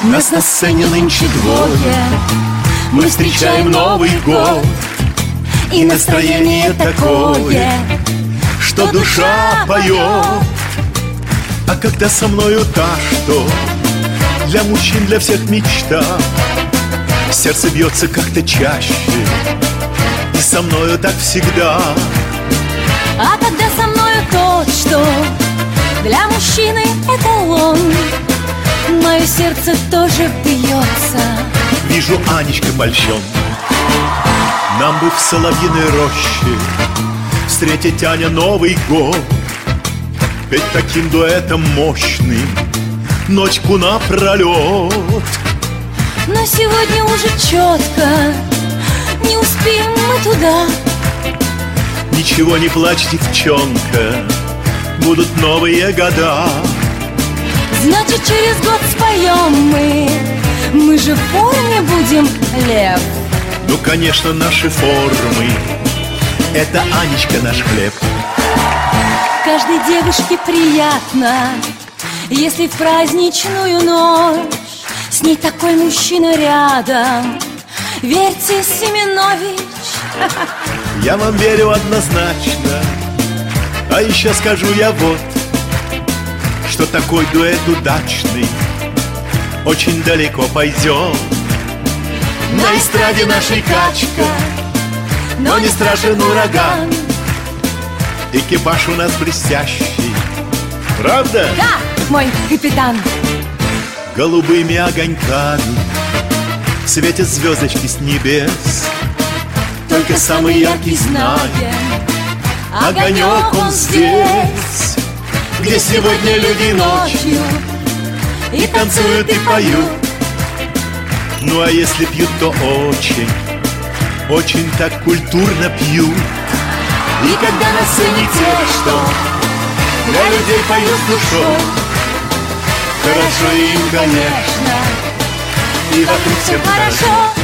Нас на сцене нынче двое, мы встречаем Новый год. И настроение такое, что душа поет. А когда со мною та, что для мужчин, для всех мечта, сердце бьется как-то чаще, и со мною так всегда. А когда со мною тот, что для мужчины эталон, мое сердце тоже бьется. Вижу, Анечка польщен. Нам бы в соловьиной роще встретить, Аня, Новый год, петь таким дуэтом мощным ночку напролет. Но сегодня уже четко не успеем мы туда. Ничего не плачь, девчонка, будут новые года. Значит, через год споем мы же в форме будем, Лев. Ну, конечно, наши формы, это, Анечка, наш хлеб. Каждой девушке приятно, если в праздничную ночь с ней такой мужчина рядом. Верьте, Семенович. Я вам верю однозначно. А еще скажу я вот, что такой дуэт удачный очень далеко пойдет. На эстраде нашей качка, но не страшен ураган. Экипаж у нас блестящий, правда? Да, мой капитан. Голубыми огоньками светят звездочки с небес. Только самый яркий знаем, огонек он здесь, где сегодня люди ночью и танцуют, и поют. Ну а если пьют, то очень, очень так культурно пьют. И когда на сцене те, что для людей поют с душой, хорошо им, конечно, и вокруг всем хорошо.